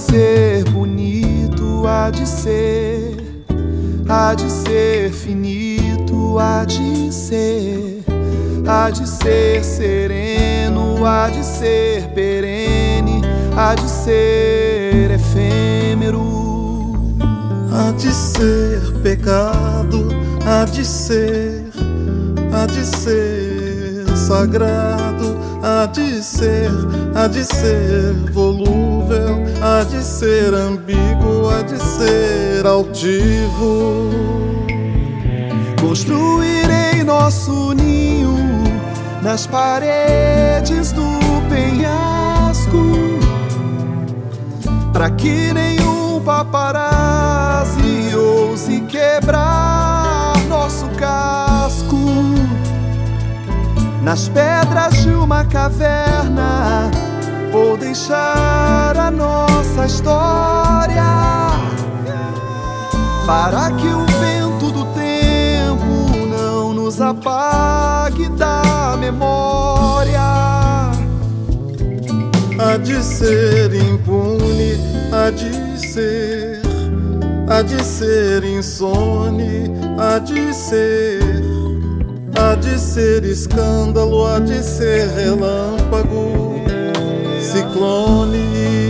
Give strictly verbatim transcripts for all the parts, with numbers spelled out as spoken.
ser bonito, há de ser, há de ser finito, há de ser, há de ser sereno, há de ser perene, há de ser efêmero. Há de ser pecado, há de ser, há de ser sagrado, há de ser, há de ser volúvel, há de ser ambíguo, há de ser altivo. Construirei nosso ninho nas paredes do penhasco, pra que nenhum paparazzi ouse quebrar nosso casco. Nas pedras de uma caverna vou deixar a nossa história, para que o vento do tempo não nos apague da memória. Há de ser impune, há de ser, há de ser insone, há de ser, há de ser escândalo, há de ser relâmpago, ciclone.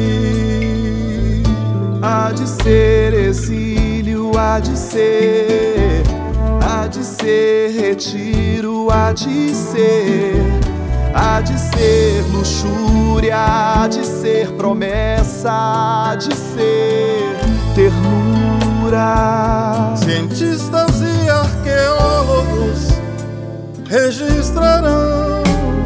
Há de ser exílio, há de ser, há de ser retiro, há de ser, há de ser luxúria, há de ser promessa, há de ser ternura. Cientistas e arqueólogos registrarão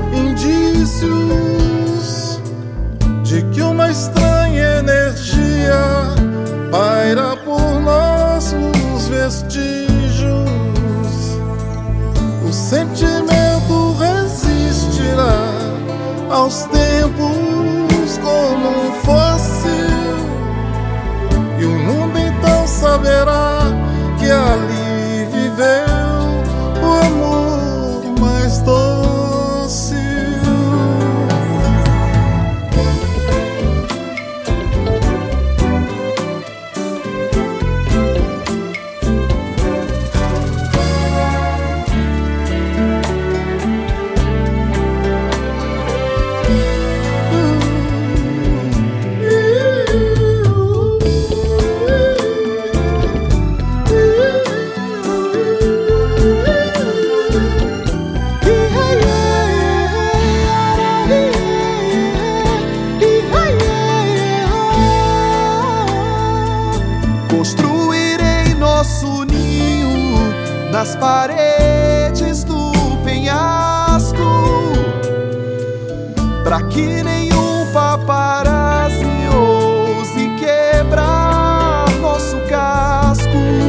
indícios de que uma estranha energia paira por nossos vestígios. O sentimento resistirá aos tempos como um fóssil, e o mundo então saberá que ali viveu o amor mais dócil. Construirei nosso ninho nas paredes do penhasco, pra que nenhum paparazzi ouse quebrar nosso casco.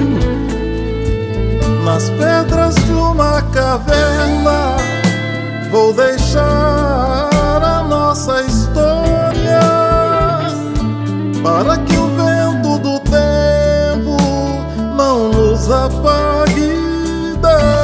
Nas pedras de uma caverna vou deixar a nossa história, para que o vento do tempo não nos apague da